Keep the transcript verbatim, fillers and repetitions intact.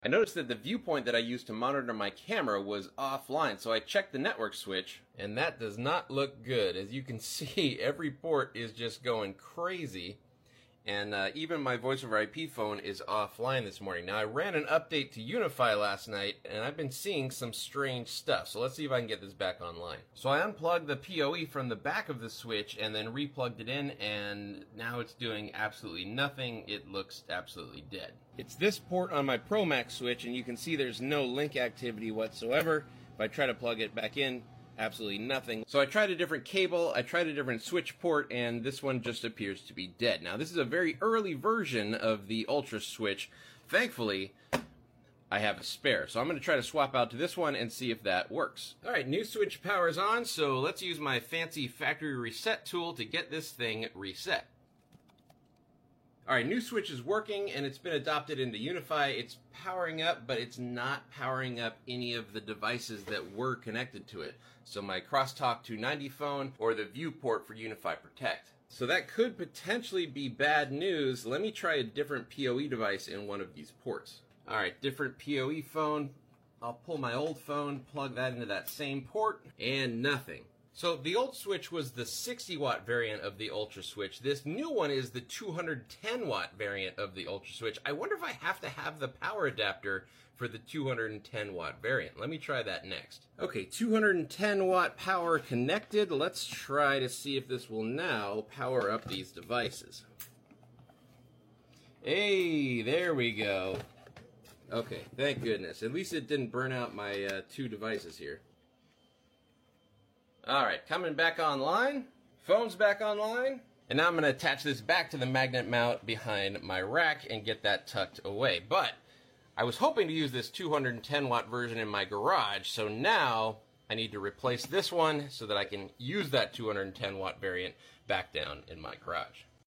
I noticed that the viewpoint that I used to monitor my camera was offline, so I checked the network switch, and that does not look good. As you can see, every port is just going crazy, and uh, even my voice over I P phone is offline this morning. Now, I ran an update to UniFi last night, and I've been seeing some strange stuff, so let's see if I can get this back online. So I unplugged the P O E from the back of the switch and then replugged it in, and now it's doing absolutely nothing. It looks absolutely dead. It's this port on my ProMax switch, and you can see there's no link activity whatsoever. If I try to plug it back in, absolutely nothing. So I tried a different cable, I tried a different switch port, and this one just appears to be dead. Now, this is a very early version of the Ultra switch. Thankfully, I have a spare. So I'm going to try to swap out to this one and see if that works. Alright, new switch power's on, so let's use my fancy factory reset tool to get this thing reset. Alright, new switch is working, and it's been adopted into UniFi. It's powering up, but it's not powering up any of the devices that were connected to it. So my Crosstalk two ninety phone or the viewport for UniFi Protect. So that could potentially be bad news. Let me try a different P O E device in one of these ports. Alright, different P O E phone. I'll pull my old phone, plug that into that same port, and nothing. So the old switch was the sixty watt variant of the Ultra switch. This new one is the two hundred ten watt variant of the Ultra switch. I wonder if I have to have the power adapter for the two hundred ten watt variant. Let me try that next. Okay, two hundred ten watt power connected. Let's try to see if this will now power up these devices. Hey, there we go. Okay, thank goodness. At least it didn't burn out my uh, two devices here. Alright, coming back online. Phone's back online. And now I'm going to attach this back to the magnet mount behind my rack and get that tucked away. But I was hoping to use this two hundred ten watt version in my garage, so now I need to replace this one so that I can use that two hundred ten watt variant back down in my garage.